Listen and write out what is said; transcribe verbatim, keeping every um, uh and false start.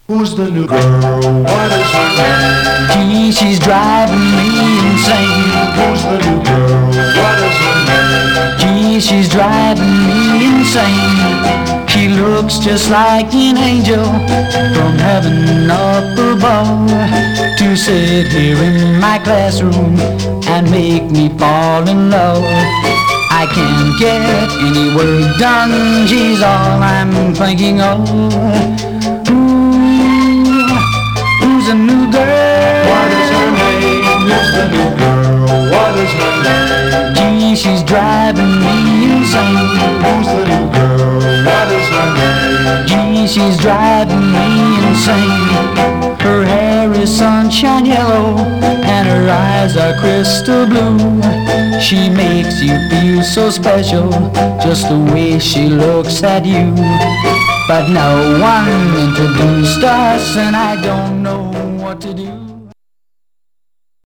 Who's the new girl? What is her name? Gee, she's driving me insane. Who's the new girl? What is her name? Gee, she's driving me insane. She looks just like an angel from heaven up above, to sit here in my classroom and make me fall in love. I can't get any work done, she's all I'm thinking of. Ooh, who's the new girl? What is her name? Who's the new girl? What is her name? Gee, she's driving me insane. Who's the new girl? What is her name? Gee, she's driving me insane. Her hair is sunshine yellow and her eyes are crystal blue. She makes you feel so special, just the way she looks at you. But no one introduced us and I don't know what to do.